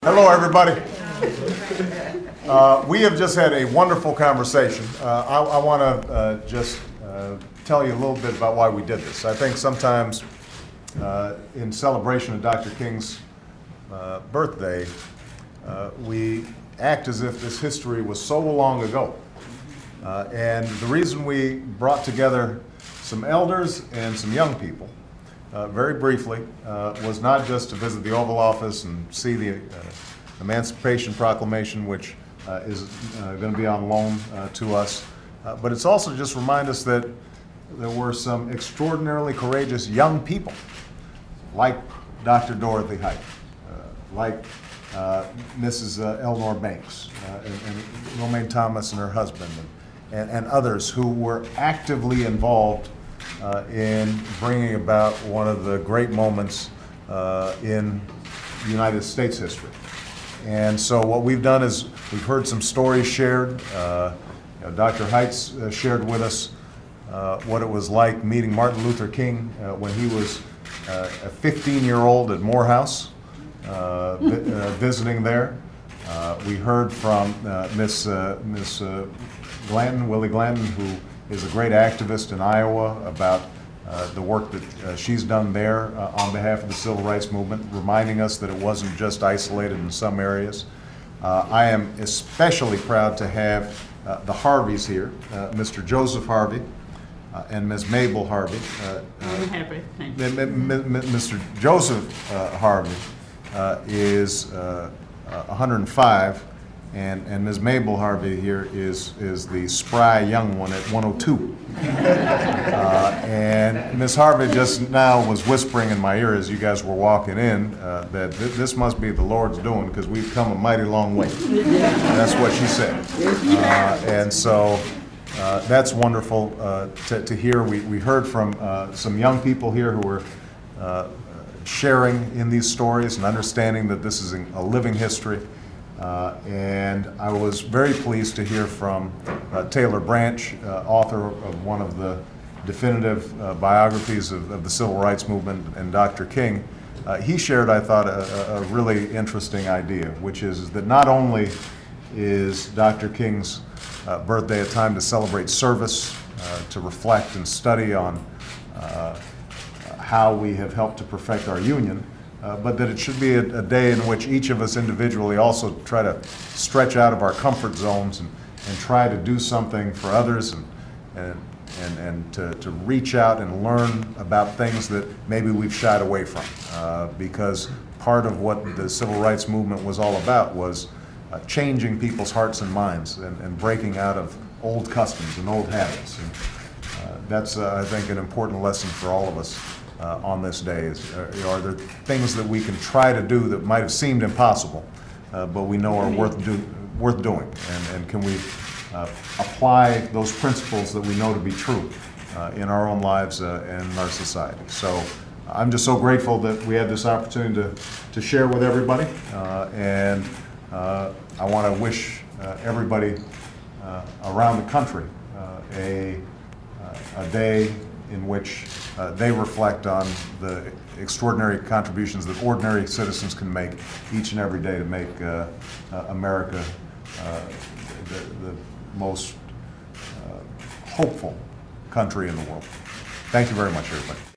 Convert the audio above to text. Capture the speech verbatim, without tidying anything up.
Hello, everybody. Uh, we have just had a wonderful conversation. Uh, I, I want to uh, just uh, tell you a little bit about why we did this. I think sometimes uh, in celebration of Doctor King's uh, birthday, uh, we act as if this history was so long ago. Uh, and the reason we brought together some elders and some young people Uh, very briefly, uh, was not just to visit the Oval Office and see the uh, Emancipation Proclamation, which uh, is uh, going to be on loan uh, to us, uh, but it's also just remind us that there were some extraordinarily courageous young people, like Doctor Dorothy Height, uh, like uh, Missus Uh, Eleanor Banks, uh, and, and Romaine Thomas and her husband, and, and, and others who were actively involved Uh, in bringing about one of the great moments uh, in United States history. And so what we've done is we've heard some stories shared. Uh, you know, Doctor Heitz uh, shared with us uh, what it was like meeting Martin Luther King uh, when he was uh, a fifteen-year-old at Morehouse, uh, vi uh, visiting there. Uh, we heard from uh, Miss uh, Miss uh, Glanton, Willie Glanton, who is a great activist in Iowa about uh, the work that uh, she's done there uh, on behalf of the Civil Rights Movement, reminding us that it wasn't just isolated in some areas. Uh, I am especially proud to have uh, the Harveys here, uh, Mister Joseph Harvey uh, and Miz Mabel Harvey. Uh, I'm happy, thank you. Mister Joseph uh, Harvey uh, is uh, uh, one hundred and five. And, and Miz Mabel Harvey here is, is the spry young one at one oh two. uh, and Miz Harvey just now was whispering in my ear as you guys were walking in uh, that th this must be the Lord's doing because we've come a mighty long way. That's what she said. Uh, and so uh, that's wonderful uh, to, to hear. We, we heard from uh, some young people here who were uh, sharing in these stories and understanding that this is a living history. Uh, and I was very pleased to hear from uh, Taylor Branch, uh, author of one of the definitive uh, biographies of, of the Civil Rights Movement and Doctor King. Uh, he shared, I thought, a, a really interesting idea, which is, is that not only is Doctor King's uh, birthday a time to celebrate service, uh, to reflect and study on uh, how we have helped to perfect our union, Uh, but that it should be a, a day in which each of us individually also try to stretch out of our comfort zones and, and try to do something for others and, and, and, and to, to reach out and learn about things that maybe we've shied away from. Uh, because part of what the Civil Rights Movement was all about was uh, changing people's hearts and minds and, and breaking out of old customs and old habits. And, uh, that's, uh, I think, an important lesson for all of us. Uh, on this day is, uh, are there things that we can try to do that might have seemed impossible, uh, but we know are worth, do, worth doing, and, and can we uh, apply those principles that we know to be true uh, in our own lives uh, and in our society. So I'm just so grateful that we had this opportunity to, to share with everybody, uh, and uh, I want to wish uh, everybody uh, around the country uh, a, uh, a day in which uh, they reflect on the extraordinary contributions that ordinary citizens can make each and every day to make uh, uh, America uh, the, the most uh, hopeful country in the world. Thank you very much, everybody.